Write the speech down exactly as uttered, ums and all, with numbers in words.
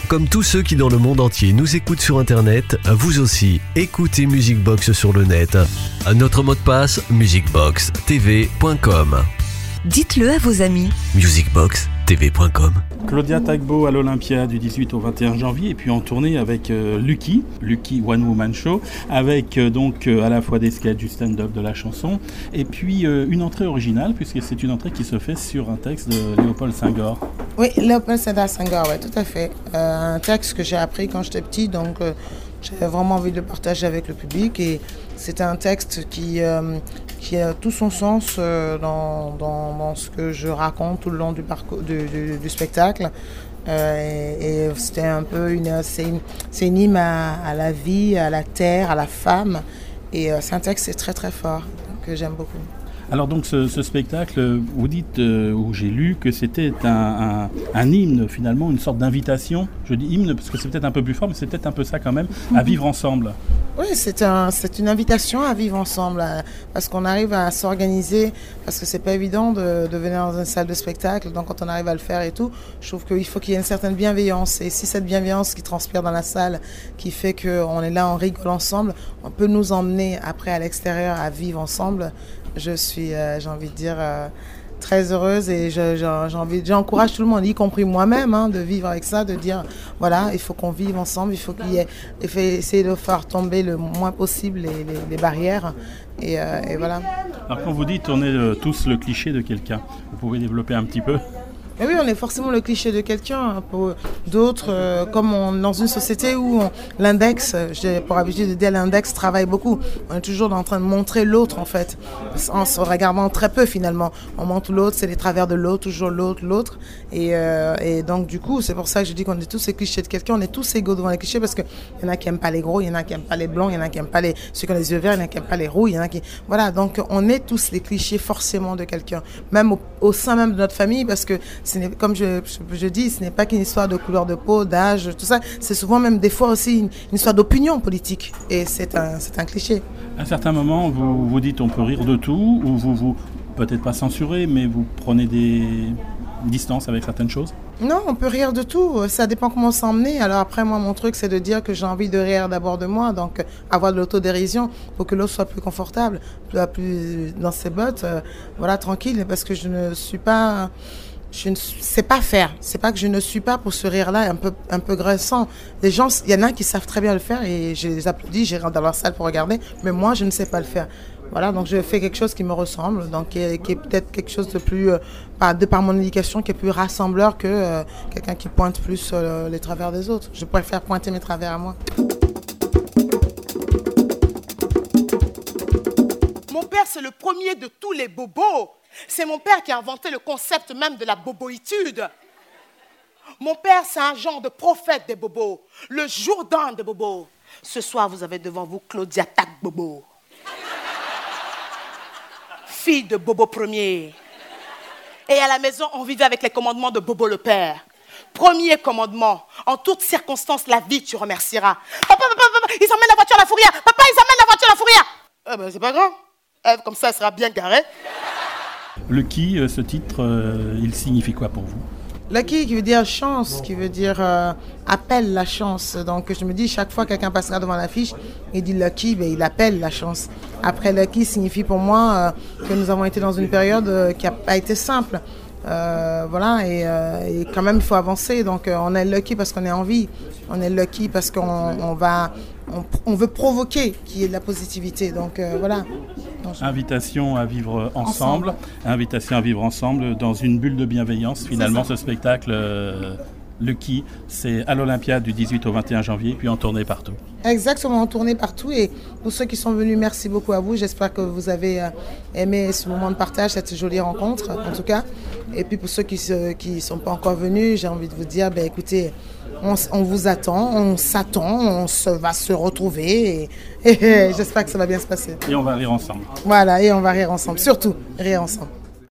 Comme tous ceux qui dans le monde entier nous écoutent sur internet, vous aussi, écoutez Musicbox sur le net. Notre mot de passe, musicbox t v point com. Dites-le à vos amis. musicbox t v point com. Claudia Tagbo à l'Olympia du dix-huit au vingt et un janvier, et puis en tournée avec euh, Lucky, Lucky One Woman Show, avec euh, donc euh, à la fois des sketchs, du stand-up, de la chanson, et puis euh, une entrée originale, puisque c'est une entrée qui se fait sur un texte de Léopold Senghor. Oui, Léopold Sédar Senghor, oui, tout à fait. Euh, un texte que j'ai appris quand j'étais petit, donc euh, j'avais vraiment envie de le partager avec le public, et c'est un texte qui, euh, qui a tout son sens euh, dans, dans, dans ce que je raconte tout le long du, parcours, du, du, du spectacle. Euh, et, et c'était un peu une, c'est une, c'est une hymne à, à la vie, à la terre, à la femme. Et euh, c'est un texte qui est très très fort, que j'aime beaucoup. Alors donc ce, ce spectacle, vous dites, euh, où j'ai lu que c'était un, un, un hymne finalement, une sorte d'invitation. Je dis hymne parce que c'est peut-être un peu plus fort, mais c'est peut-être un peu ça quand même, à vivre ensemble. Oui, c'est, un, c'est une invitation à vivre ensemble, à, parce qu'on arrive à s'organiser, parce que c'est pas évident de, de venir dans une salle de spectacle, donc quand on arrive à le faire et tout, je trouve qu'il faut qu'il y ait une certaine bienveillance, et si cette bienveillance qui transpire dans la salle, qui fait qu'on est là, on rigole ensemble, on peut nous emmener après à l'extérieur à vivre ensemble. Je suis, euh, j'ai envie de dire, euh, très heureuse, et je, je, j'ai envie, j'encourage tout le monde, y compris moi-même, hein, de vivre avec ça, de dire, voilà, il faut qu'on vive ensemble, il faut qu'il y ait, il faut essayer de faire tomber le moins possible les, les, les barrières, et, euh, et voilà. Alors quand vous dites on est euh, tous le cliché de quelqu'un, vous pouvez développer un petit peu ? Mais oui, on est forcément le cliché de quelqu'un. Pour d'autres, euh, comme on, dans une société où on, l'index, j'ai pour habitude de dire l'index travaille beaucoup. On est toujours en train de montrer l'autre en fait, en se regardant très peu finalement. On montre l'autre, c'est les travers de l'autre, toujours l'autre, l'autre. Et, euh, et donc du coup, c'est pour ça que je dis qu'on est tous les clichés de quelqu'un. On est tous égaux devant les clichés, parce qu'il y en a qui n'aiment pas les gros, il y en a qui n'aiment pas les blancs, il y en a qui n'aiment pas les, ceux qui ont les yeux verts, il y en a qui n'aiment pas les roux, il y en a qui... Voilà, donc on est tous les clichés forcément de quelqu'un, même au, au sein même de notre famille, parce que ce n'est, comme je, je, je dis, ce n'est pas qu'une histoire de couleur de peau, d'âge, tout ça. C'est souvent même des fois aussi une, une histoire d'opinion politique. Et c'est un, c'est un cliché. À un certain moment, vous vous dites on peut rire de tout, ou vous vous, peut-être pas censurez, mais vous prenez des distances avec certaines choses ? Non, on peut rire de tout. Ça dépend comment s'emmener. Alors après, moi, mon truc, c'est de dire que j'ai envie de rire d'abord de moi. Donc, avoir de l'autodérision pour que l'autre soit plus confortable, plus, plus dans ses bottes. Euh, voilà, tranquille. Parce que je ne suis pas... Je ne sais pas faire. C'est pas que je ne suis pas pour ce rire-là un peu, un peu graissant. Les gens, il y en a qui savent très bien le faire, et je les applaudis, je rentre dans leur salle pour regarder. Mais moi, je ne sais pas le faire. Voilà, donc je fais quelque chose qui me ressemble, donc qui est, qui est peut-être quelque chose de plus, euh, par, de par mon éducation, qui est plus rassembleur que euh, quelqu'un qui pointe plus euh, les travers des autres. Je préfère pointer mes travers à moi. Mon père, c'est le premier de tous les bobos. C'est mon père qui a inventé le concept même de la boboïtude. Mon père, c'est un genre de prophète des bobos, le Jourdain des bobos. Ce soir, vous avez devant vous Claudia Tagbo, fille de Bobo Premier. Et à la maison, on vivait avec les commandements de Bobo le père. Premier commandement, en toutes circonstances, la vie, tu remercieras. Papa, papa, papa, ils emmènent la voiture à la fourrière. Papa, ils emmènent la voiture à la fourrière. Eh ben, c'est pas grave. Ève, comme ça, elle sera bien garée. Lucky, ce titre, euh, il signifie quoi pour vous ? Lucky qui veut dire chance, qui veut dire euh, appelle la chance. Donc je me dis, chaque fois que quelqu'un passera devant l'affiche, il dit Lucky, ben, il appelle la chance. Après, Lucky signifie pour moi euh, que nous avons été dans une période euh, qui n'a pas été simple. Euh, voilà, et, euh, et quand même il faut avancer. Donc euh, on est lucky parce qu'on est en vie. On est lucky parce qu'on on va, on, on veut provoquer qu'il y ait de la positivité. Donc euh, voilà. Donc, je... Invitation à vivre ensemble. ensemble. Invitation à vivre ensemble dans une bulle de bienveillance. Finalement, ce spectacle euh, Lucky, c'est à l'Olympia du dix-huit au vingt et un janvier, puis en tournée partout. Exactement, en tournée partout. Et pour ceux qui sont venus, merci beaucoup à vous. J'espère que vous avez euh, aimé ce moment de partage, cette jolie rencontre, en tout cas. Et puis pour ceux qui ne qui sont pas encore venus, j'ai envie de vous dire, ben, écoutez, on, on vous attend, on s'attend, on se, va se retrouver. Et, et, et j'espère que ça va bien se passer. Et on va rire ensemble. Voilà, et on va rire ensemble. Surtout, rire ensemble.